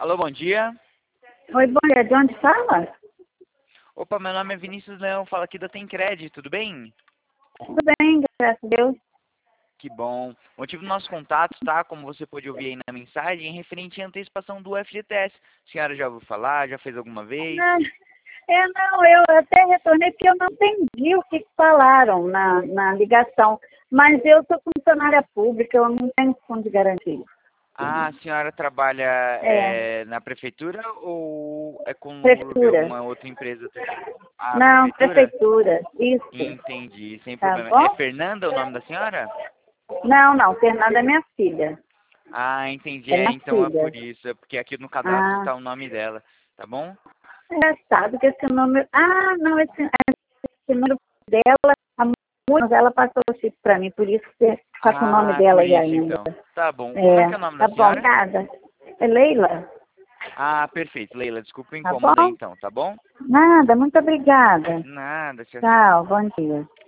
Alô, bom dia. Oi, bom dia. De onde fala? Opa, meu nome é Vinícius Leão, falo aqui da Tencred, tudo bem? Tudo bem, graças a Deus. Que bom. O motivo do nosso contato, tá? Como você pôde ouvir aí na mensagem, é referente à antecipação do FGTS. A senhora já ouviu falar? Já fez alguma vez? Não, eu até retornei porque eu não entendi o que falaram na ligação. Mas eu sou funcionária pública, eu não tenho fundo de garantia. Ah, a senhora trabalha É, na prefeitura ou é com prefeitura. alguma outra empresa também? Ah, Não, prefeitura? prefeitura. Isso. Entendi, sem Tá problema. É bom? Fernanda o nome da senhora? Não, Fernanda é minha filha. Ah, entendi. É É, minha então é filha. por isso. É porque aqui no cadastro Ah, está o nome dela, tá bom? engraçado que esse número. Ah, não, esse número dela, ela passou o chip para mim, por isso que está com o nome Ah, dela por aí isso ainda. então. Tá bom. Como é É, que é o nome da tá bom, senhora? nada. É Leila? Ah, perfeito. Leila, desculpa o Tá incômodo aí bom? então, tá bom? Nada, muito obrigada. Nada, tchau, tchau. Tchau, bom dia.